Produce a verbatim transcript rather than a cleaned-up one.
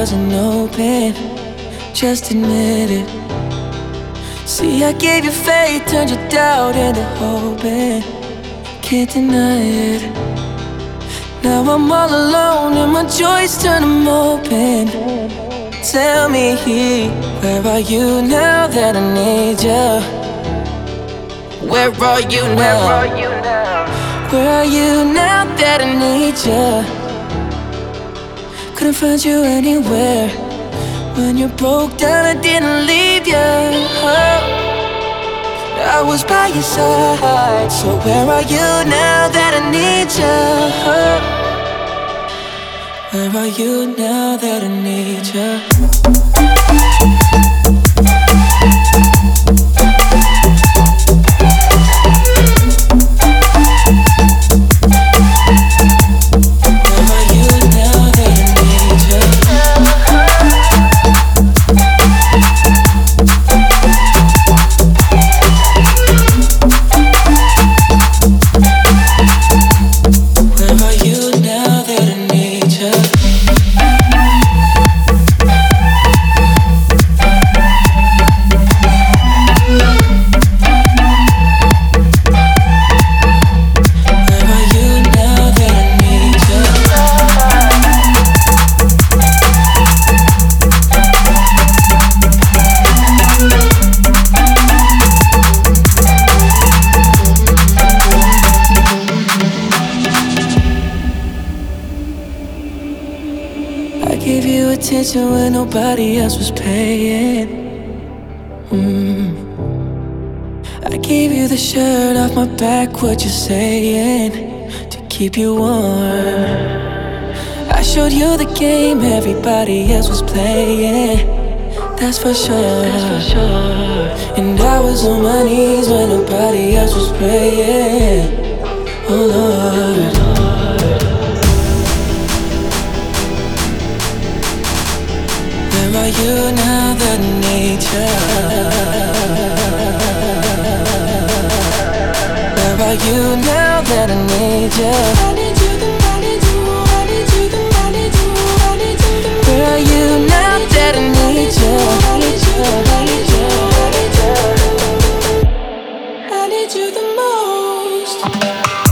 wasn't open. Just admit it. See, I gave you faith, turned your doubt into hope, and can't deny it. Now I'm all alone and my joys turn them open. Tell me, where are you now that I need you? Where are you now? Where are you now? Where are you now that I need you? Couldn't find you anywhere. When you broke down, I didn't leave you. I was by your side. So where are you now that I need you? Where are you now that I need you? Attention when nobody else was paying. mm. I gave you the shirt off my back, what you saying? To keep you warm. I showed you the game everybody else was playing. That's for sure, that's for sure. And I was on my knees when nobody else was praying. Oh Lord, where are you now that I need you? Where are you now that I need you? I need you, the I need you, I need you, the I need you, I need you, the where are you now that I need you? I need you, I need you, I need you, I need you the most.